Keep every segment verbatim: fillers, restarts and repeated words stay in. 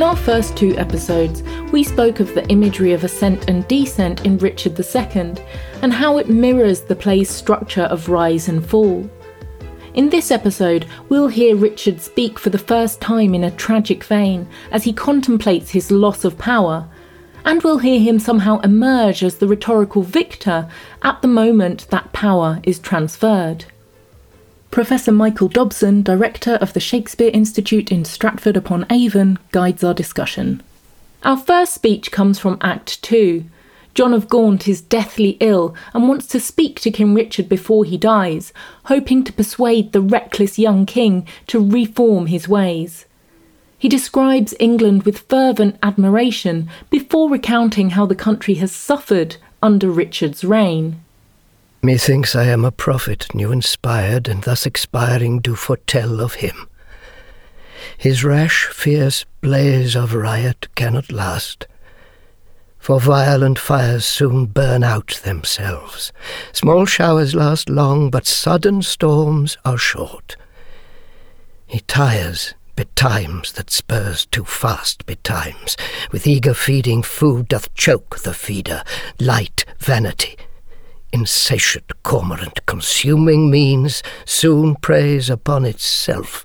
In our first two episodes, we spoke of the imagery of ascent and descent in Richard the Second, and how it mirrors the play's structure of rise and fall. In this episode, we'll hear Richard speak for the first time in a tragic vein as he contemplates his loss of power, and we'll hear him somehow emerge as the rhetorical victor at the moment that power is transferred. Professor Michael Dobson, Director of the Shakespeare Institute in Stratford-upon-Avon, guides our discussion. Our first speech comes from Act two. John of Gaunt is deathly ill and wants to speak to King Richard before he dies, hoping to persuade the reckless young king to reform his ways. He describes England with fervent admiration before recounting how the country has suffered under Richard's reign. Methinks I am a prophet, new inspired, and thus expiring do foretell of him. His rash, fierce blaze of riot cannot last, for violent fires soon burn out themselves. Small showers last long, but sudden storms are short. He tires betimes that spurs too fast betimes. With eager feeding food doth choke the feeder. Light vanity, insatiate cormorant, consuming means, soon preys upon itself.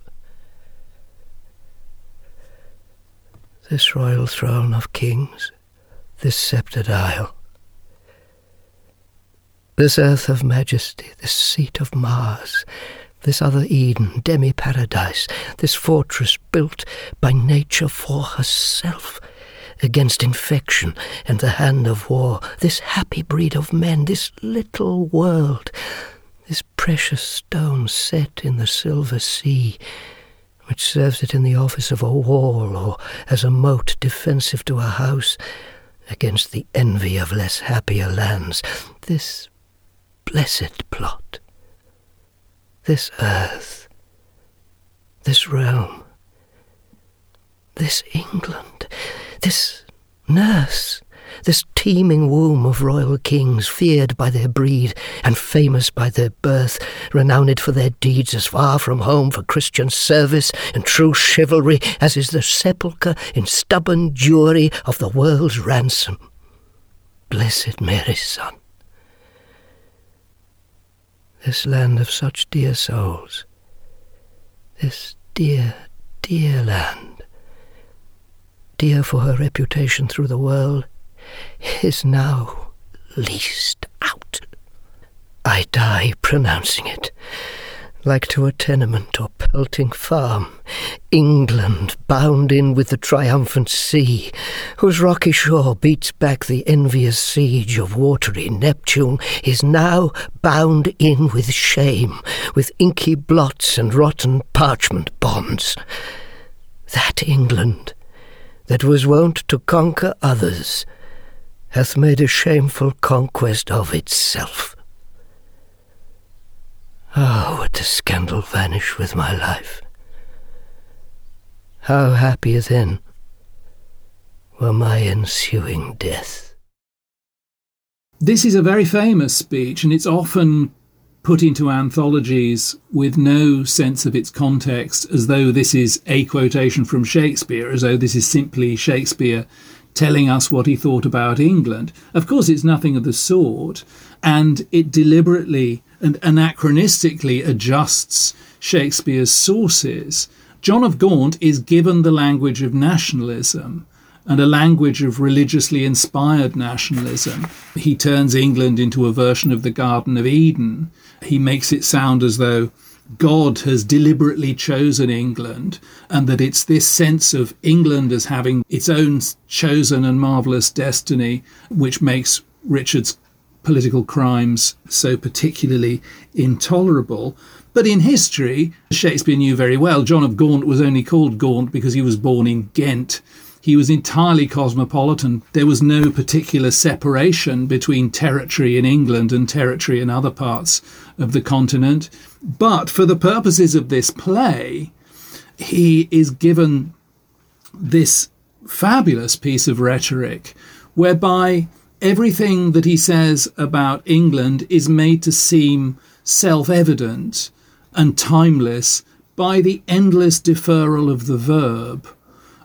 This royal throne of kings, this sceptred isle, this earth of majesty, this seat of Mars, this other Eden, demi-paradise, this fortress built by nature for herself, against infection and the hand of war, this happy breed of men, this little world, this precious stone set in the silver sea, which serves it in the office of a wall or as a moat defensive to a house, against the envy of less happier lands, this blessed plot, this earth, this realm, this England, this nurse, this teeming womb of royal kings, feared by their breed and famous by their birth, renowned for their deeds as far from home for Christian service and true chivalry as is the sepulchre in stubborn Jewry of the world's ransom. Blessed Mary's Son, this land of such dear souls, this dear, dear land, dear for her reputation through the world, is now leased out. I die pronouncing it, like to a tenement or pelting farm, England bound in with the triumphant sea, whose rocky shore beats back the envious siege of watery Neptune, is now bound in with shame, with inky blots and rotten parchment bonds. That England, that was wont to conquer others, hath made a shameful conquest of itself. Ah, would the scandal vanish with my life! How happy then were my ensuing death! This is a very famous speech, and it's often put into anthologies with no sense of its context, as though this is a quotation from Shakespeare, as though this is simply Shakespeare telling us what he thought about England. Of course, it's nothing of the sort, and it deliberately and anachronistically adjusts Shakespeare's sources. John of Gaunt is given the language of nationalism and a language of religiously inspired nationalism. He turns England into a version of the Garden of Eden. He makes it sound as though God has deliberately chosen England, and that it's this sense of England as having its own chosen and marvellous destiny which makes Richard's political crimes so particularly intolerable. But in history, Shakespeare knew very well, John of Gaunt was only called Gaunt because he was born in Ghent. He was entirely cosmopolitan. There was no particular separation between territory in England and territory in other parts of the continent. But for the purposes of this play, he is given this fabulous piece of rhetoric whereby everything that he says about England is made to seem self-evident and timeless by the endless deferral of the verb.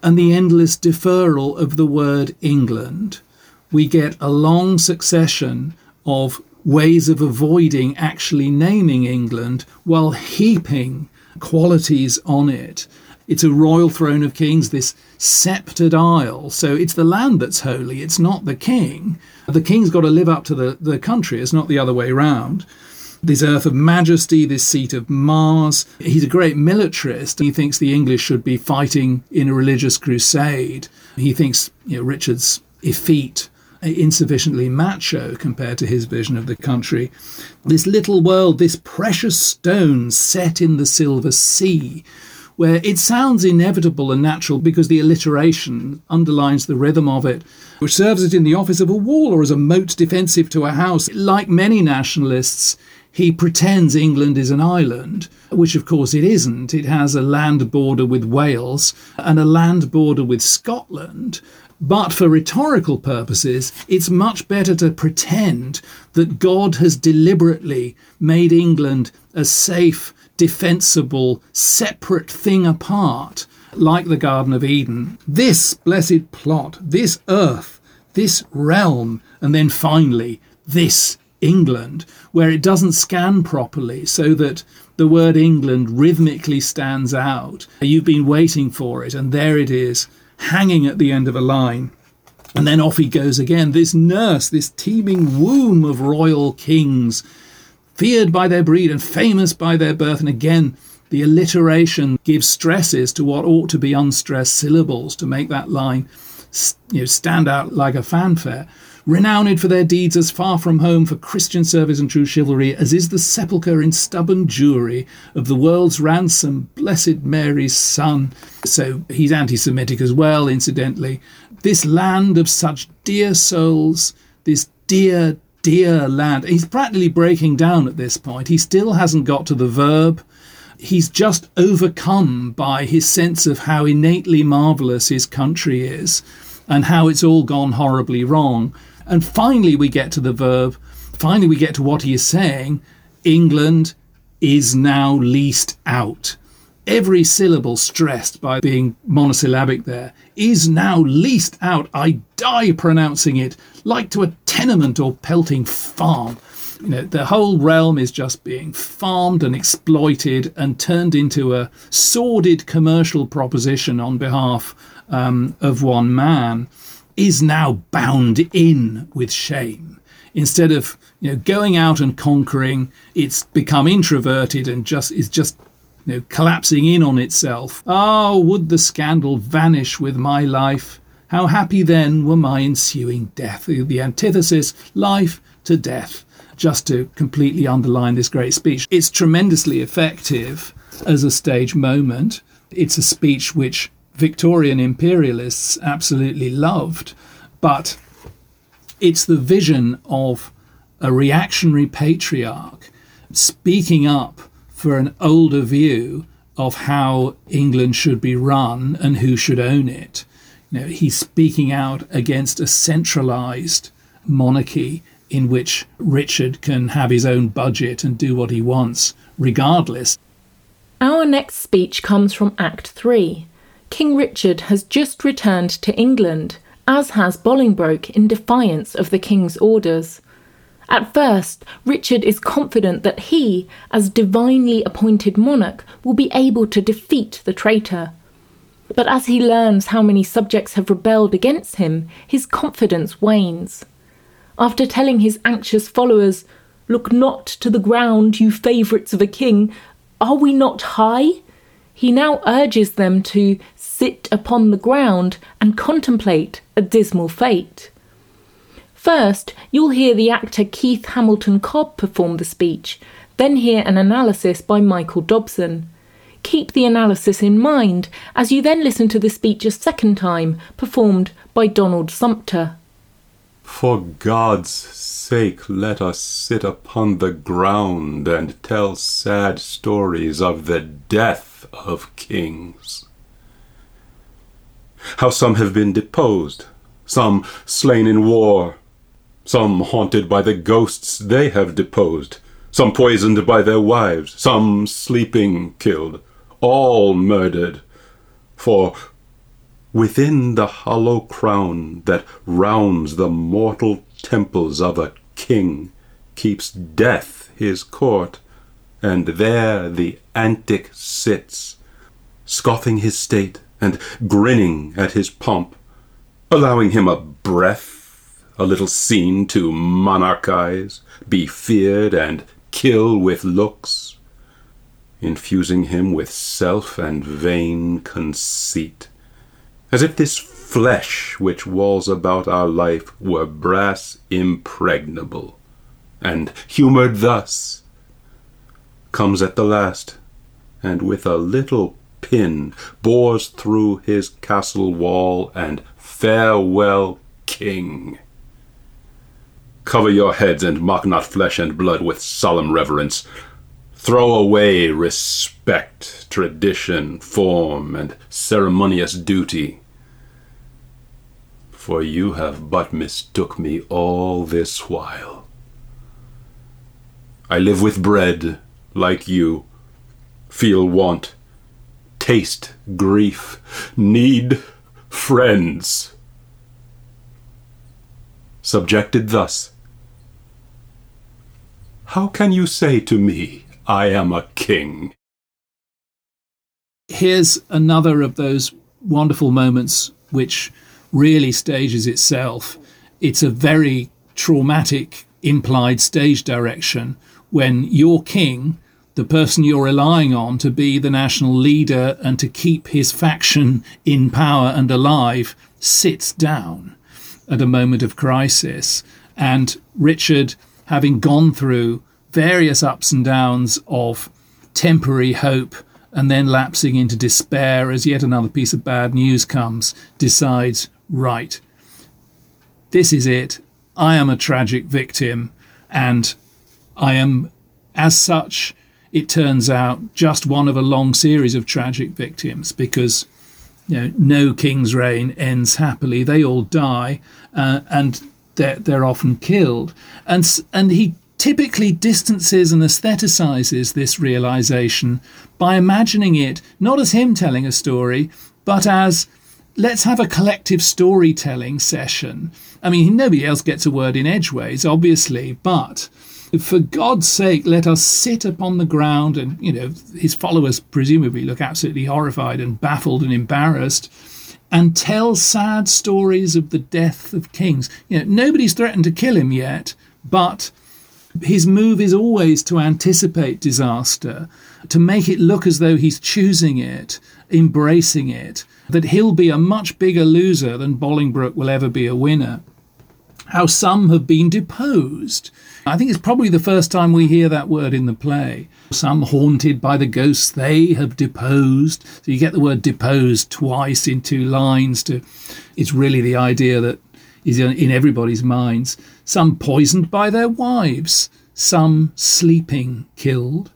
and the endless deferral of the word England. We get a long succession of ways of avoiding actually naming England while heaping qualities on it. It's a royal throne of kings, this sceptred isle. So it's the land that's holy, it's not the king. The king's got to live up to the, the country, it's not the other way round. This earth of majesty, this seat of Mars. He's a great militarist. He thinks the English should be fighting in a religious crusade. He thinks, you know, Richard's effete, insufficiently macho compared to his vision of the country. This little world, this precious stone set in the silver sea, where it sounds inevitable and natural because the alliteration underlines the rhythm of it, which serves it in the office of a wall or as a moat defensive to a house. Like many nationalists, he pretends England is an island, which of course it isn't. It has a land border with Wales and a land border with Scotland. But for rhetorical purposes, it's much better to pretend that God has deliberately made England a safe, defensible, separate thing apart, like the Garden of Eden. This blessed plot, this earth, this realm, and then finally this England, where it doesn't scan properly so that the word England rhythmically stands out. You've been waiting for it, and there it is, hanging at the end of a line. And then off he goes again, this nurse, this teeming womb of royal kings, feared by their breed and famous by their birth. And again, the alliteration gives stresses to what ought to be unstressed syllables to make that line, you know, stand out like a fanfare. Renowned for their deeds as far from home for Christian service and true chivalry, as is the sepulchre in stubborn Jewry of the world's ransom, blessed Mary's son. So he's anti-Semitic as well, incidentally. This land of such dear souls, this dear, dear land. He's practically breaking down at this point. He still hasn't got to the verb. He's just overcome by his sense of how innately marvellous his country is and how it's all gone horribly wrong. And finally we get to the verb. Finally we get to what he is saying. England is now leased out. Every syllable stressed by being monosyllabic there. Is now leased out. I die pronouncing it, like to a tenement or pelting farm. You know, the whole realm is just being farmed and exploited and turned into a sordid commercial proposition on behalf um, of one man. Is now bound in with shame. Instead of, you know, going out and conquering, it's become introverted and just is just, you know, collapsing in on itself. Ah, oh, would the scandal vanish with my life? How happy then were my ensuing death. The antithesis, life to death, just to completely underline this great speech. It's tremendously effective as a stage moment. It's a speech which Victorian imperialists absolutely loved, but it's the vision of a reactionary patriarch speaking up for an older view of how England should be run and who should own it. You know, he's speaking out against a centralised monarchy in which Richard can have his own budget and do what he wants, regardless. Our next speech comes from Act three. King Richard has just returned to England, as has Bolingbroke, in defiance of the king's orders. At first, Richard is confident that he, as divinely appointed monarch, will be able to defeat the traitor. But as he learns how many subjects have rebelled against him, his confidence wanes. After telling his anxious followers, "Look not to the ground, you favourites of a king, are we not high?" he now urges them to sit upon the ground and contemplate a dismal fate. First, you'll hear the actor Keith Hamilton Cobb perform the speech, then hear an analysis by Michael Dobson. Keep the analysis in mind as you then listen to the speech a second time, performed by Donald Sumpter. For God's sake, let us sit upon the ground and tell sad stories of the death of kings. How some have been deposed, some slain in war, some haunted by the ghosts they have deposed, some poisoned by their wives, some sleeping killed, all murdered for within the hollow crown that rounds the mortal temples of a king, keeps death his court, and there the antic sits, scoffing his state and grinning at his pomp, allowing him a breath, a little scene to monarchize, be feared and kill with looks, infusing him with self and vain conceit, as if this flesh which walls about our life were brass impregnable, and humoured thus, comes at the last, and with a little pin bores through his castle wall, and farewell, king. Cover your heads, and mock not flesh and blood with solemn reverence. Throw away respect, tradition, form, and ceremonious duty. For you have but mistook me all this while. I live with bread, like you, feel want, taste grief, need friends. Subjected thus, how can you say to me, I am a king? Here's another of those wonderful moments which really stages itself. It's a very traumatic implied stage direction when your king, the person you're relying on to be the national leader and to keep his faction in power and alive, sits down at a moment of crisis. And Richard, having gone through various ups and downs of temporary hope and then lapsing into despair as yet another piece of bad news comes, decides, right, this is it. I am a tragic victim, and I am, as such, it turns out, just one of a long series of tragic victims, because you know, no king's reign ends happily. They all die, uh, and they're, they're often killed. And, and he typically distances and aestheticizes this realization by imagining it not as him telling a story, but as, let's have a collective storytelling session. I mean, nobody else gets a word in edgeways, obviously, but for God's sake, let us sit upon the ground. And, you know, his followers presumably look absolutely horrified and baffled and embarrassed, and tell sad stories of the death of kings. You know, nobody's threatened to kill him yet, but his move is always to anticipate disaster, to make it look as though he's choosing it, embracing it, that he'll be a much bigger loser than Bolingbroke will ever be a winner. How some have been deposed. I think it's probably the first time we hear that word in the play. Some haunted by the ghosts they have deposed. So you get the word deposed twice in two lines. To, it's really the idea that is in everybody's minds. Some poisoned by their wives. Some sleeping killed.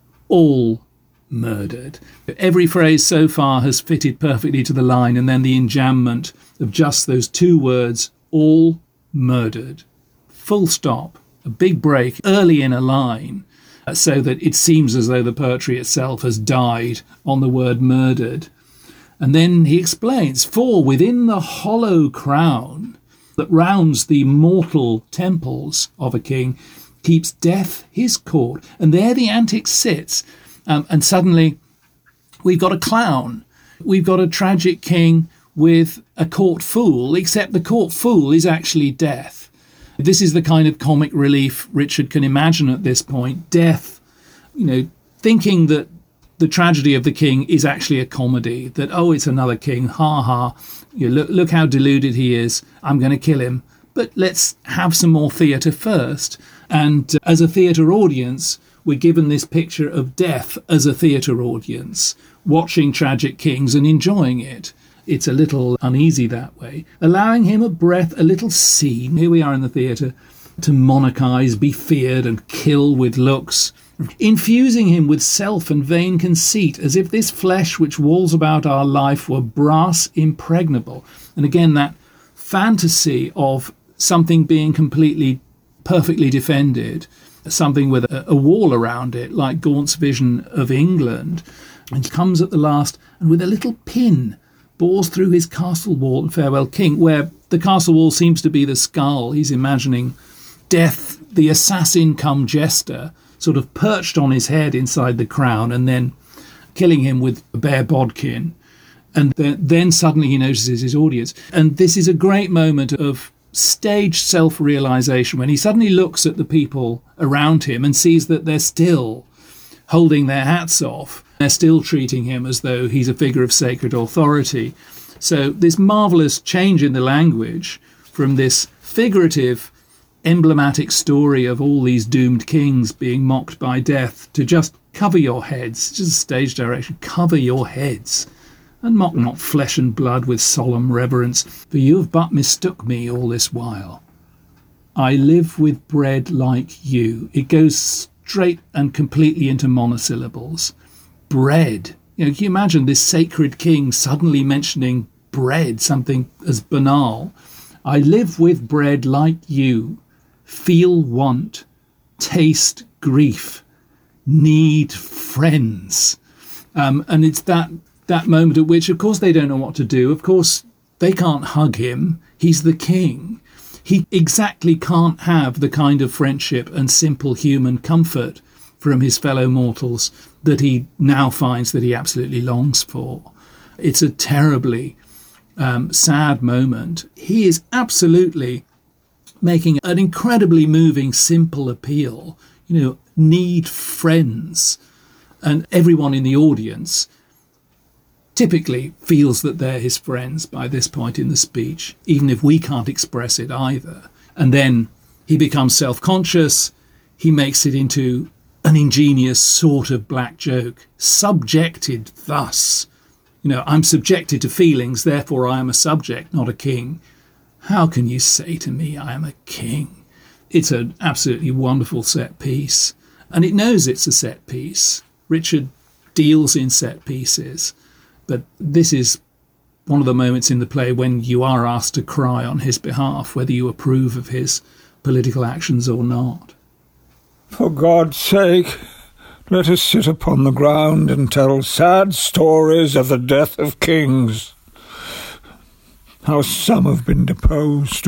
All murdered. Every phrase so far has fitted perfectly to the line, and then the enjambment of just those two words, all murdered. Full stop. A big break early in a line, so that it seems as though the poetry itself has died on the word murdered. And then he explains, for within the hollow crown that rounds the mortal temples of a king keeps death his court. And there the antic sits. Um, and suddenly we've got a clown. We've got a tragic king with a court fool, except the court fool is actually death. This is the kind of comic relief Richard can imagine at this point. Death, you know, thinking that the tragedy of the king is actually a comedy, that, oh, it's another king, ha ha, you know, look, look how deluded he is, I'm going to kill him. But let's have some more theatre first. And uh, as a theatre audience, we're given this picture of death as a theatre audience, watching tragic kings and enjoying it. It's a little uneasy that way, allowing him a breath, a little scene. Here we are in the theatre, to monarchize, be feared and kill with looks, infusing him with self and vain conceit, as if this flesh which walls about our life were brass impregnable. And again, that fantasy of something being completely, perfectly defended, something with a, a wall around it, like Gaunt's vision of England, and comes at the last, and with a little pin bores through his castle wall and farewell king, where the castle wall seems to be the skull. He's imagining Death, the assassin come jester, sort of perched on his head inside the crown and then killing him with a bare bodkin. And then, then suddenly he notices his audience. And this is a great moment of staged self-realization when he suddenly looks at the people around him and sees that they're still holding their hats off. They're still treating him as though he's a figure of sacred authority. So this marvellous change in the language from this figurative, emblematic story of all these doomed kings being mocked by death to just cover your heads, just a stage direction, cover your heads, and mock not flesh and blood with solemn reverence, for you have but mistook me all this while. I live with bread like you. It goes straight and completely into monosyllables. Bread. You know, can you imagine this sacred king suddenly mentioning bread, something as banal? I live with bread like you, feel want, taste grief, need friends. Um, and it's that that moment at which, of course, they don't know what to do. Of course, they can't hug him. He's the king. He exactly can't have the kind of friendship and simple human comfort from his fellow mortals that he now finds that he absolutely longs for. It's a terribly um, sad moment. He is absolutely making an incredibly moving, simple appeal. You know, need friends. And everyone in the audience typically feels that they're his friends by this point in the speech, even if we can't express it either. And then he becomes self-conscious. He makes it into an ingenious sort of black joke. Subjected thus. You know, I'm subjected to feelings, therefore I am a subject, not a king. How can you say to me I am a king? It's an absolutely wonderful set piece. And it knows it's a set piece. Richard deals in set pieces. But this is one of the moments in the play when you are asked to cry on his behalf, whether you approve of his political actions or not. For God's sake, let us sit upon the ground and tell sad stories of the death of kings. How some have been deposed,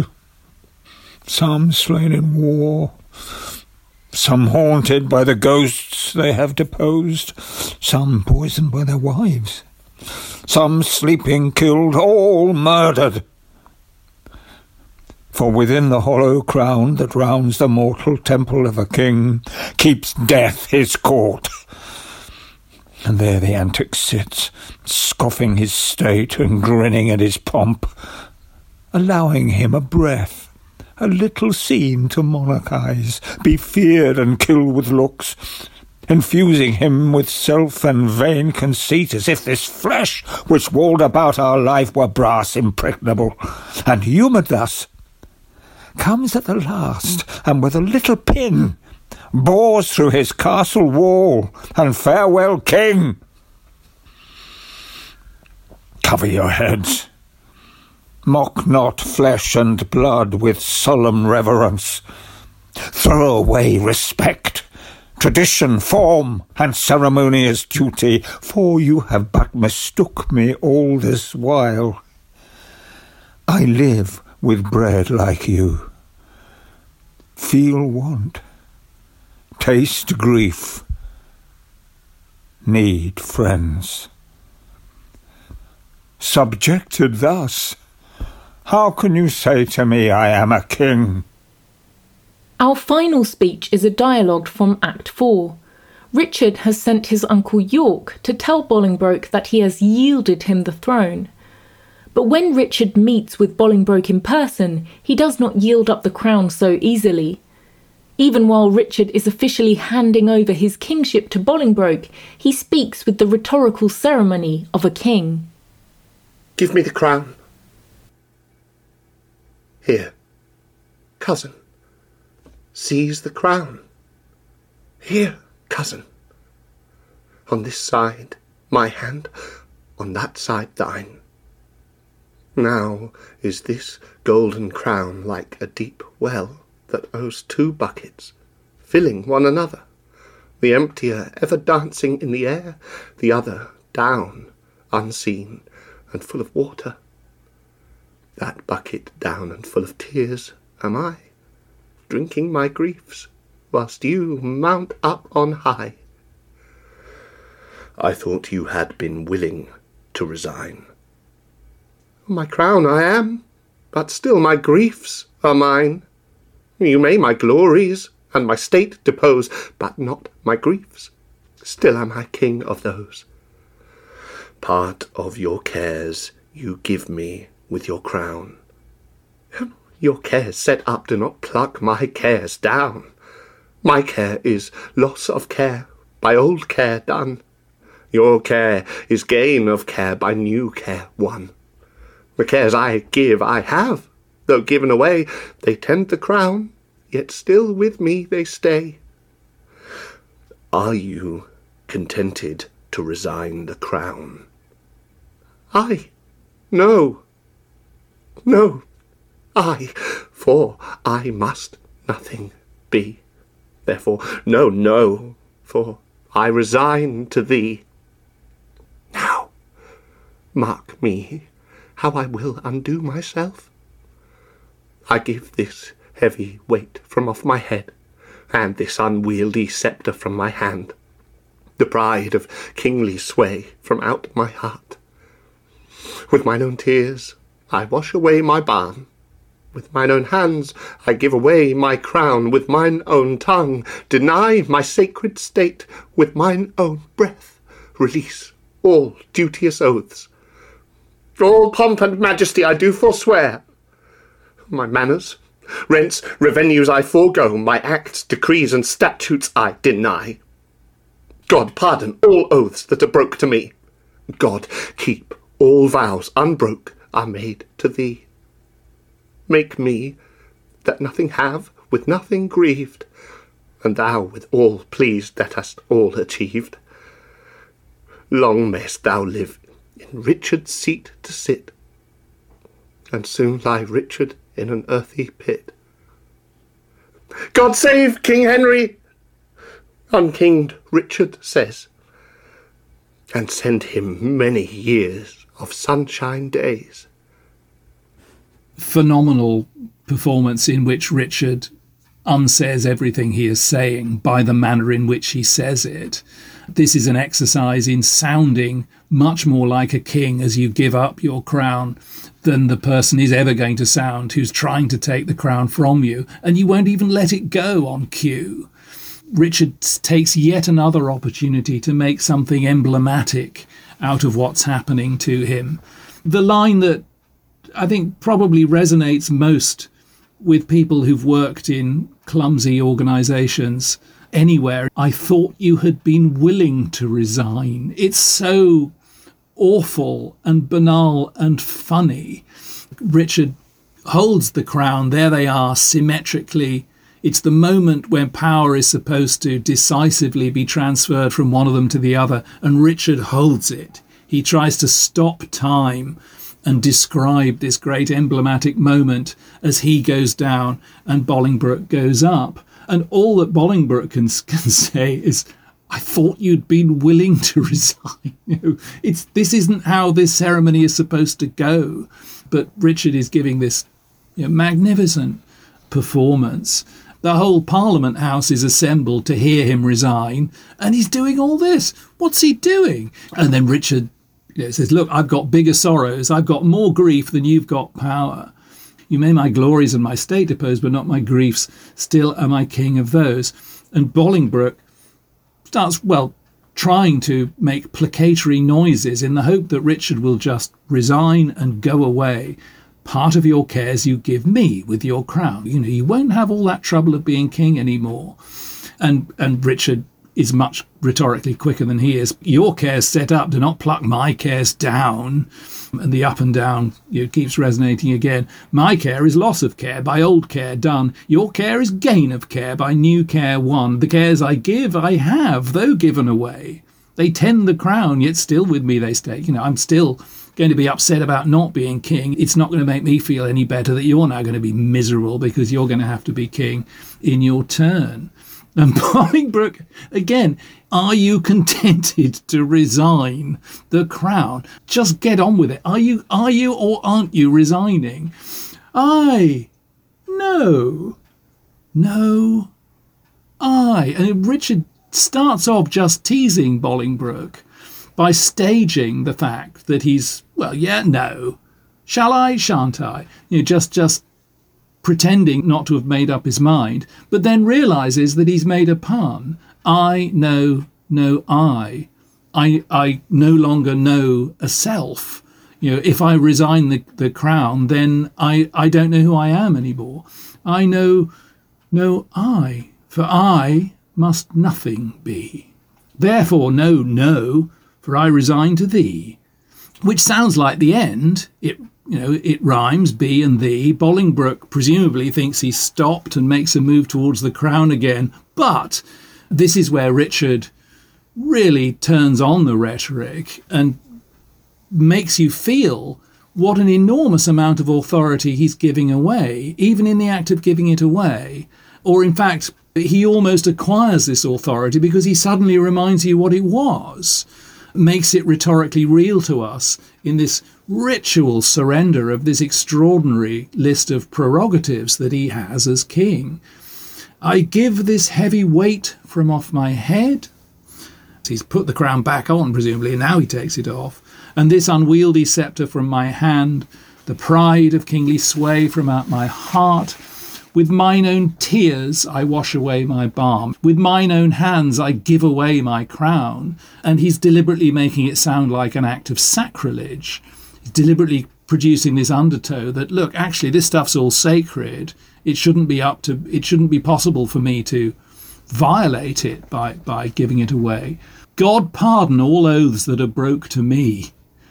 some slain in war, some haunted by the ghosts they have deposed, some poisoned by their wives, some sleeping killed, all murdered. For within the hollow crown that rounds the mortal temple of a king keeps death his court. And there the antic sits, scoffing his state and grinning at his pomp, allowing him a breath, a little scene to monarchize, be feared and killed with looks, infusing him with self and vain conceit, as if this flesh which walled about our life were brass impregnable, and humoured thus, comes at the last, and with a little pin bores through his castle wall, and farewell king. Cover your heads. Mock not flesh and blood with solemn reverence. Throw away respect, tradition, form, and ceremonious duty, for you have but mistook me all this while. I live with bread like you, feel want, taste grief, need friends. Subjected thus, how can you say to me I am a king? Our final speech is a dialogue from Act four. Richard has sent his uncle York to tell Bolingbroke that he has yielded him the throne. But when Richard meets with Bolingbroke in person, he does not yield up the crown so easily. Even while Richard is officially handing over his kingship to Bolingbroke, he speaks with the rhetorical ceremony of a king. Give me the crown. Here, cousin. Seize the crown. Here, cousin. On this side, my hand, on that side, thine. Now is this golden crown like a deep well that owes two buckets, filling one another, the emptier ever dancing in the air, the other down, unseen, and full of water. That bucket down and full of tears am I, drinking my griefs, whilst you mount up on high. I thought you had been willing to resign. My crown I am, but still my griefs are mine. You may my glories and my state depose, but not my griefs. Still am I king of those. Part of your cares you give me with your crown. Your cares set up do not pluck my cares down. My care is loss of care by old care done. Your care is gain of care by new care won. The cares I give I have, though given away, they tend the crown, yet still with me they stay. Are you contented to resign the crown? I, no, no, I, for I must nothing be. Therefore, no, no, for I resign to thee. Now, mark me, how I will undo myself. I give this heavy weight from off my head, and this unwieldy sceptre from my hand, the pride of kingly sway from out my heart. With mine own tears I wash away my balm, with mine own hands I give away my crown, with mine own tongue deny my sacred state, with mine own breath release all duteous oaths. All pomp and majesty I do forswear. My manners, rents, revenues I forego, my acts, decrees, and statutes I deny. God pardon all oaths that are broke to me. God keep all vows unbroke are made to thee. Make me, that nothing have, with nothing grieved, and thou with all pleased that hast all achieved. Long mayst thou live in Richard's seat to sit, and soon lie Richard in an earthy pit. God save King Henry, unkinged Richard says, and send him many years of sunshine days. Phenomenal performance in which Richard unsays everything he is saying by the manner in which he says it. This is an exercise in sounding much more like a king as you give up your crown than the person is ever going to sound who's trying to take the crown from you, and you won't even let it go on cue. Richard takes yet another opportunity to make something emblematic out of what's happening to him. The line that I think probably resonates most with people who've worked in clumsy organisations anywhere, I thought you had been willing to resign. It's so awful and banal and funny. Richard holds the crown. There they are, symmetrically. It's the moment when power is supposed to decisively be transferred from one of them to the other, and Richard holds it. He tries to stop time and describe this great emblematic moment as he goes down and Bolingbroke goes up. And all that Bolingbroke can, can say is, I thought you'd been willing to resign. You know, it's, this isn't how this ceremony is supposed to go. But Richard is giving this, you know, magnificent performance. The whole Parliament House is assembled to hear him resign, and he's doing all this. What's he doing? And then Richard, you know, says, look, I've got bigger sorrows. I've got more grief than you've got power. You may my glories and my state depose, but not my griefs. Still am I king of those. And Bolingbroke starts, well, trying to make placatory noises in the hope that Richard will just resign and go away. Part of your cares you give me with your crown. You know, you won't have all that trouble of being king anymore. And and Richard is much rhetorically quicker than he is. Your cares set up, do not pluck my cares down. And the up and down, you know, keeps resonating again. My care is loss of care by old care done. Your care is gain of care by new care won. The cares I give, I have, though given away. They tend the crown, yet still with me they stay. You know, I'm still going to be upset about not being king. It's not going to make me feel any better that you're now going to be miserable because you're going to have to be king in your turn. And Bolingbroke, again, are you contented to resign the crown? Just get on with it. Are you, are you or aren't you resigning? I, no, no, I. And Richard starts off just teasing Bolingbroke by staging the fact that he's, well, yeah, no. Shall I, shan't I? You know, just, just pretending not to have made up his mind, but then realises that he's made a pun. I know, no, I. I, I no longer know a self. You know, if I resign the, the crown, then I, I don't know who I am anymore. I know, no, I. For I must nothing be. Therefore, no, no, for I resign to thee. Which sounds like the end. It You know, it rhymes, be and thee. Bolingbroke presumably thinks he's stopped and makes a move towards the crown again. But this is where Richard really turns on the rhetoric and makes you feel what an enormous amount of authority he's giving away, even in the act of giving it away. Or in fact, he almost acquires this authority because he suddenly reminds you what it was, makes it rhetorically real to us in this ritual surrender of this extraordinary list of prerogatives that he has as king. I give this heavy weight from off my head. He's put the crown back on, presumably, and now he takes it off. And this unwieldy sceptre from my hand, the pride of kingly sway from out my heart. With mine own tears I wash away my balm. With mine own hands I give away my crown. And he's deliberately making it sound like an act of sacrilege. He's deliberately producing this undertow that, look, actually this stuff's all sacred. It shouldn't be up to, it shouldn't be possible for me to violate it by, by giving it away. God pardon all oaths that are broke to me.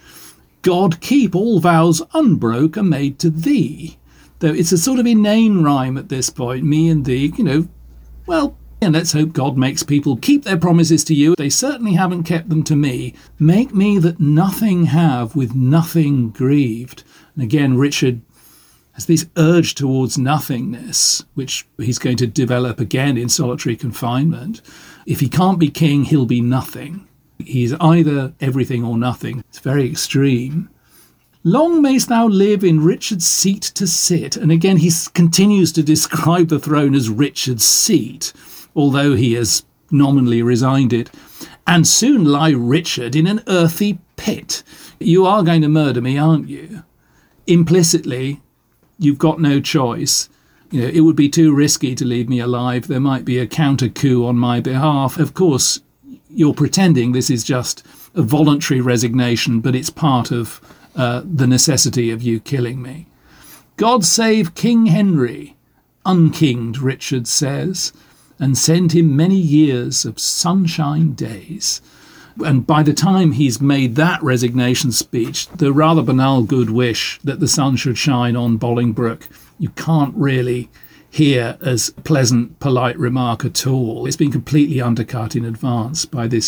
God keep all vows unbroke are made to thee. Though it's a sort of inane rhyme at this point, me and thee, you know, well, and let's hope God makes people keep their promises to you. They certainly haven't kept them to me. Make me that nothing have, with nothing grieved. And again, Richard has this urge towards nothingness, which he's going to develop again in Solitary Confinement. If he can't be king, he'll be nothing. He's either everything or nothing. It's very extreme. Long mayst thou live in Richard's seat to sit. And again, he continues to describe the throne as Richard's seat, although he has nominally resigned it. And soon lie Richard in an earthy pit. You are going to murder me, aren't you? Implicitly, you've got no choice. You know, it would be too risky to leave me alive. There might be a counter coup on my behalf. Of course, you're pretending this is just a voluntary resignation, but it's part of uh, the necessity of you killing me. God save King Henry, unkinged Richard says, and send him many years of sunshine days. And by the time he's made that resignation speech, the rather banal good wish that the sun should shine on Bolingbroke, you can't really hear as a pleasant, polite remark at all. It's been completely undercut in advance by this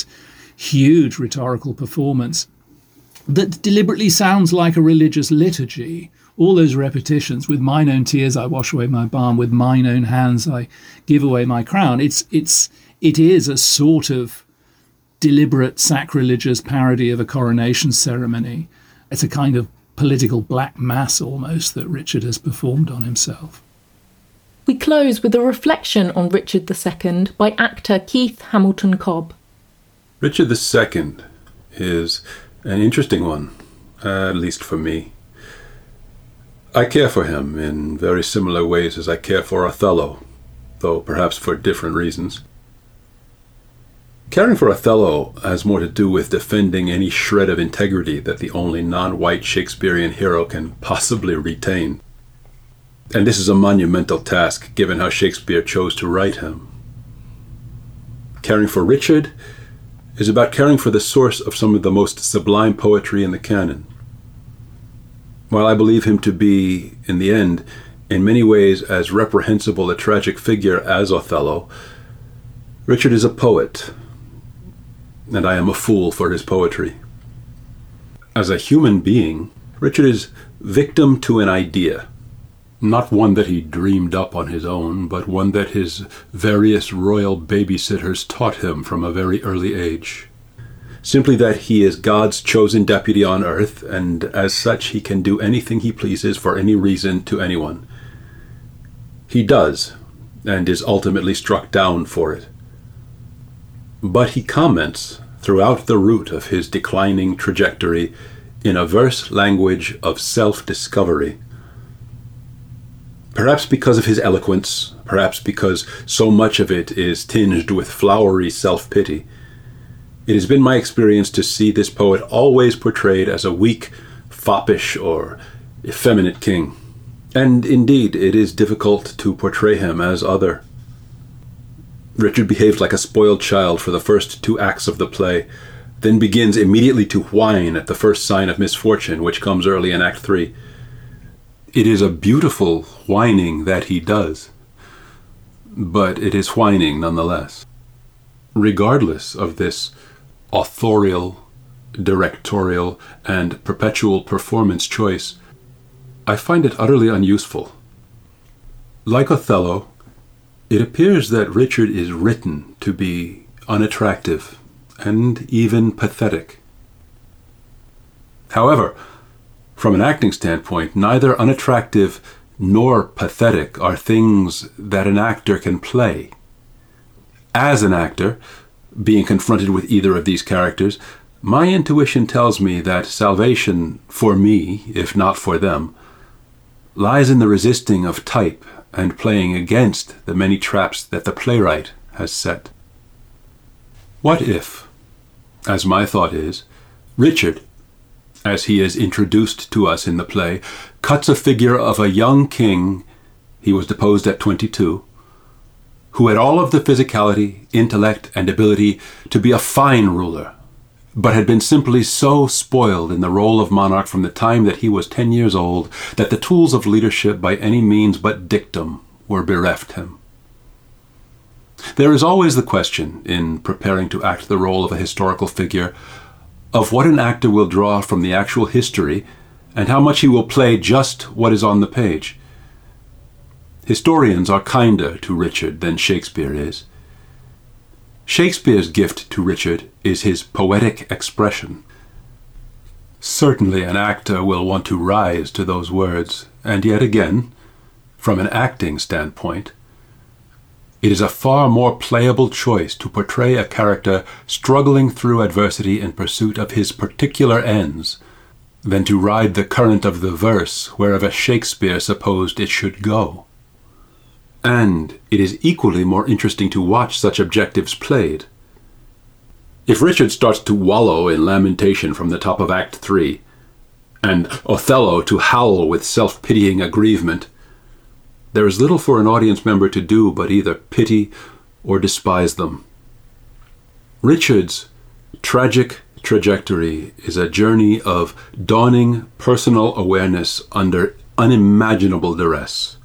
huge rhetorical performance that deliberately sounds like a religious liturgy. All those repetitions, with mine own tears I wash away my balm, with mine own hands I give away my crown. It's it's it is a sort of deliberate sacrilegious parody of a coronation ceremony. It's a kind of political black mass almost that Richard has performed on himself. We close with a reflection on Richard the Second by actor Keith Hamilton Cobb. Richard the Second is an interesting one, uh, at least for me. I care for him in very similar ways as I care for Othello, though perhaps for different reasons. Caring for Othello has more to do with defending any shred of integrity that the only non-white Shakespearean hero can possibly retain. And this is a monumental task, given how Shakespeare chose to write him. Caring for Richard is about caring for the source of some of the most sublime poetry in the canon. While I believe him to be, in the end, in many ways as reprehensible a tragic figure as Othello, Richard is a poet, and I am a fool for his poetry. As a human being, Richard is victim to an idea. Not one that he dreamed up on his own, but one that his various royal babysitters taught him from a very early age. Simply that he is God's chosen deputy on earth, and as such he can do anything he pleases for any reason to anyone. He does, and is ultimately struck down for it. But he comments throughout the route of his declining trajectory in a verse language of self-discovery. Perhaps because of his eloquence, perhaps because so much of it is tinged with flowery self-pity, it has been my experience to see this poet always portrayed as a weak, foppish, or effeminate king. And indeed, it is difficult to portray him as other. Richard behaves like a spoiled child for the first two acts of the play, then begins immediately to whine at the first sign of misfortune, which comes early in Act Three. It is a beautiful whining that he does, but it is whining nonetheless. Regardless of this authorial, directorial, and perpetual performance choice, I find it utterly unuseful. Like Othello, it appears that Richard is written to be unattractive and even pathetic. However, from an acting standpoint, neither unattractive nor pathetic are things that an actor can play. As an actor, being confronted with either of these characters, my intuition tells me that salvation, for me, if not for them, lies in the resisting of type and playing against the many traps that the playwright has set. What if, as my thought is, Richard, as he is introduced to us in the play, cuts a figure of a young king, he was deposed at twenty-two, who had all of the physicality, intellect, and ability to be a fine ruler, but had been simply so spoiled in the role of monarch from the time that he was ten years old that the tools of leadership by any means but dictum were bereft him. There is always the question, in preparing to act the role of a historical figure, of what an actor will draw from the actual history and how much he will play just what is on the page. Historians are kinder to Richard than Shakespeare is. Shakespeare's gift to Richard is his poetic expression. Certainly an actor will want to rise to those words, and yet again, from an acting standpoint, it is a far more playable choice to portray a character struggling through adversity in pursuit of his particular ends than to ride the current of the verse wherever Shakespeare supposed it should go. And it is equally more interesting to watch such objectives played. If Richard starts to wallow in lamentation from the top of Act Three, and Othello to howl with self-pitying aggrievement, there is little for an audience member to do but either pity or despise them. Richard's tragic trajectory is a journey of dawning personal awareness under unimaginable duress.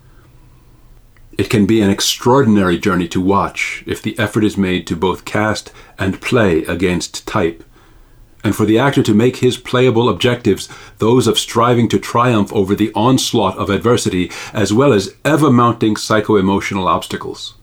It can be an extraordinary journey to watch if the effort is made to both cast and play against type, and for the actor to make his playable objectives those of striving to triumph over the onslaught of adversity as well as ever-mounting psycho-emotional obstacles.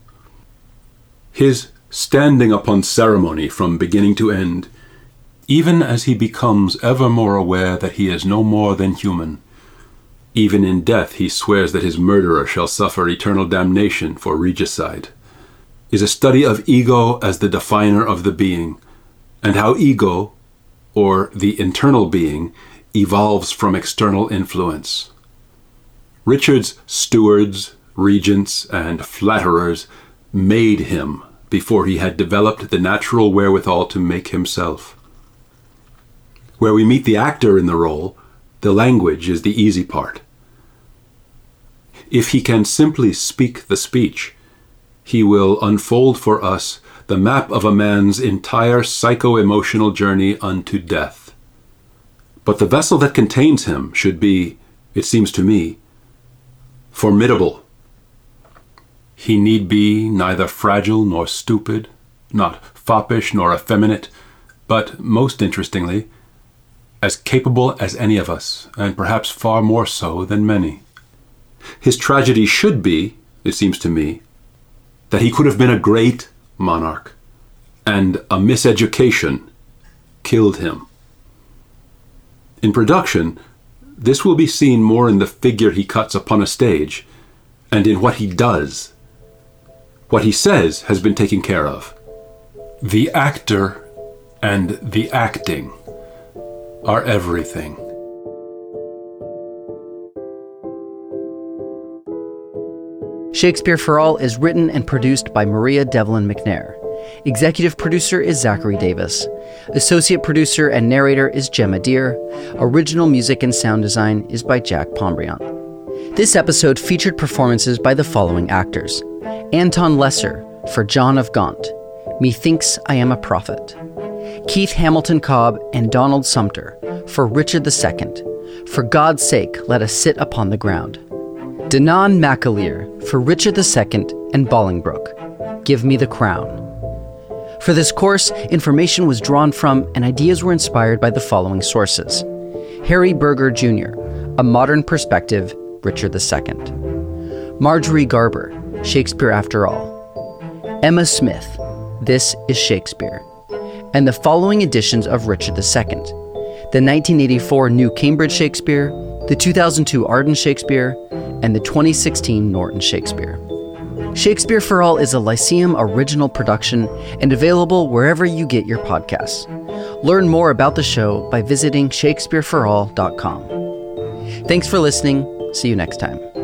His standing upon ceremony from beginning to end, even as he becomes ever more aware that he is no more than human. Even in death he swears that his murderer shall suffer eternal damnation for regicide, is a study of ego as the definer of the being, and how ego, or the internal being, evolves from external influence. Richard's stewards, regents, and flatterers made him before he had developed the natural wherewithal to make himself. Where we meet the actor in the role, the language is the easy part. If he can simply speak the speech, he will unfold for us the map of a man's entire psycho-emotional journey unto death. But the vessel that contains him should be, it seems to me, formidable. He need be neither fragile nor stupid, not foppish nor effeminate, but, most interestingly, as capable as any of us, and perhaps far more so than many. His tragedy should be, it seems to me, that he could have been a great monarch, and a miseducation killed him. In production, this will be seen more in the figure he cuts upon a stage, and in what he does. What he says has been taken care of. The actor and the acting are everything. Shakespeare for All is written and produced by Maria Devlin McNair. Executive producer is Zachary Davis. Associate producer and narrator is Gemma Deer. Original music and sound design is by Jack Pombriant. This episode featured performances by the following actors: Anton Lesser for John of Gaunt, Methinks I Am a Prophet; Keith Hamilton Cobb and Donald Sumter for Richard the Second, For God's Sake Let Us Sit Upon the Ground; Danon McAleer for Richard the Second and Bolingbroke, Give Me the Crown. For this course, information was drawn from and ideas were inspired by the following sources: Harry Berger Junior, A Modern Perspective, Richard the Second; Marjorie Garber, Shakespeare After All; Emma Smith, This is Shakespeare; and the following editions of Richard the Second: the nineteen eighty-four New Cambridge Shakespeare, the two thousand two Arden Shakespeare, and the twenty sixteen Norton Shakespeare. Shakespeare for All is a Lyceum original production and available wherever you get your podcasts. Learn more about the show by visiting shakespeare for all dot com. Thanks for listening. See you next time.